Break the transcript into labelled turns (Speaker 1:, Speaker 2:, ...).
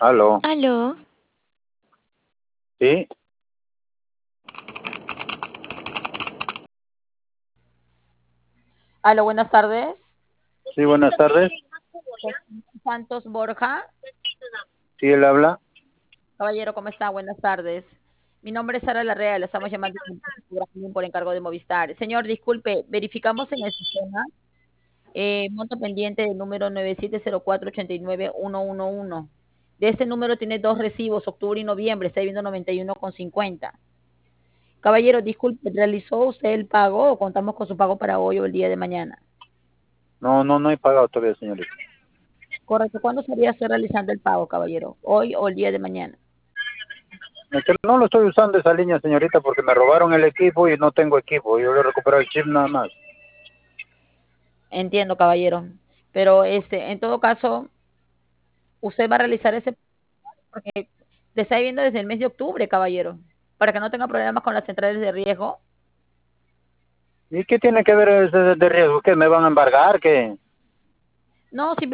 Speaker 1: Aló,
Speaker 2: Aló,
Speaker 1: sí,
Speaker 3: Aló, buenas tardes.
Speaker 1: sí, buenas tardes.
Speaker 3: Con Santos Borja.
Speaker 1: Sí, él habla.
Speaker 3: Caballero, ¿cómo está? Buenas tardes. Mi nombre es Sara Larrea, le estamos llamando por encargo de Movistar. Señor, disculpe, verificamos en el sistema monto pendiente del número 97048911. De ese número tiene dos recibos, octubre y noviembre, está debiendo 91,50. Caballero, disculpe, ¿realizó usted el pago o contamos con su pago para hoy o el día de mañana?
Speaker 1: No he pagado todavía, señorita.
Speaker 3: Correcto, ¿cuándo estaría usted realizando el pago, caballero? ¿Hoy o el día de mañana?
Speaker 1: Es que no lo estoy usando esa línea, señorita, porque me robaron el equipo y no tengo equipo. Yo le he recuperado el chip nada más.
Speaker 3: Entiendo, caballero. Pero en todo caso, usted va a realizar ese, porque te está viendo desde el mes de octubre, caballero, para que no tenga problemas con las centrales de riesgo.
Speaker 1: ¿Y qué tiene que ver ese de riesgo? ¿Qué me van a embargar? ¿Qué?
Speaker 3: No, simplemente